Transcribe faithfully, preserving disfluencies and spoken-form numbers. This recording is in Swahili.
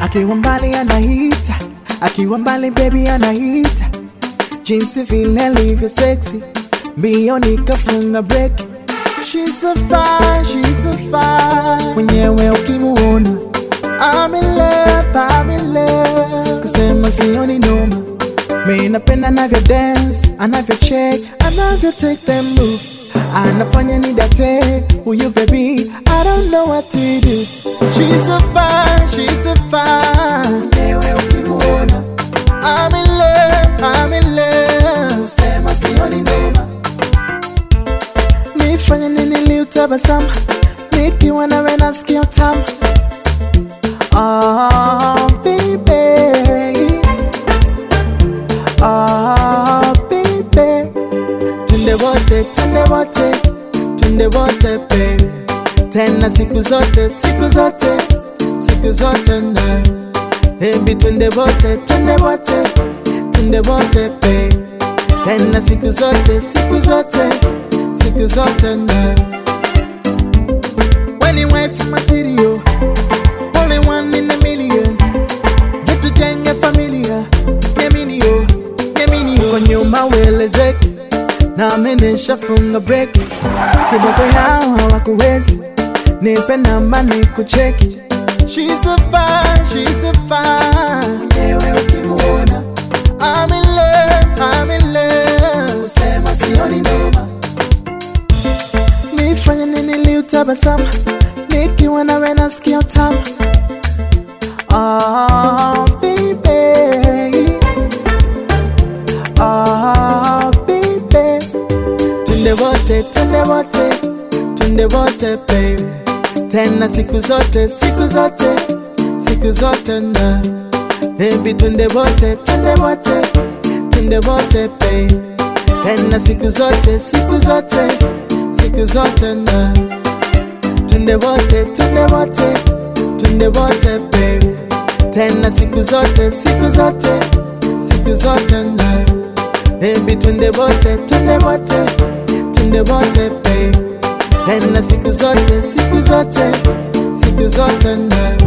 Akiwa mbali anahita, akiwa mbali baby anahita. Jinsi vile alivyo sexy, mbio nikafunga break. She's so fine, she's so fine. Mwenyewe ukimuona I'm in love, I'm in love. Kusema sioni noma. Mimi napenda anavyo dance, anavyo check, anavyo take them move. Anafanya nidate, huyu baby, I don't know what to do. She's so fine, she's so fine. Mwenyewe ukimuona I'm in love, I'm in love. Kusema sioni noma. Nifanye nini li utabasamu, nikiwa nawe nasikia utamu. Oh baby, oh baby. Tunde wote, tunde wote, tunde wote baby. Tena siku zote, siku zote, siku zote na baby. Tunde wote, tunde wote, tunde wote baby. Tena siku zote, siku zote, siku zote na. When you wife material, only one in a million. Get to jenge familia, yeminio, yeminio. Kwa nyuma welezeki, na amenesha funga break. Kiboko yao hawakuwezi, nipe namba nikucheki. She's so fine, she's so fine. Mwenyewe ukimuona I'm in love, I'm in love. Kusema sioni noma. Nifanye nini li utabasamu, nikiwa nawe nasikia utamu. Oh baby, oh baby. Tunde wote, tunde wote, tunde wote baby. Tena siku zote, siku zote, siku zote na baby. Tunde wote, tunde wote, tunde wote baby. Tena siku zote, siku zote, siku zote na tunde wote, tunde wote, tunde wote baby. Tena siku zote, siku zote, siku zote na baby. Tunde wote, tunde wote, tunde wote baby. Tena siku zote, siku zote, siku zote na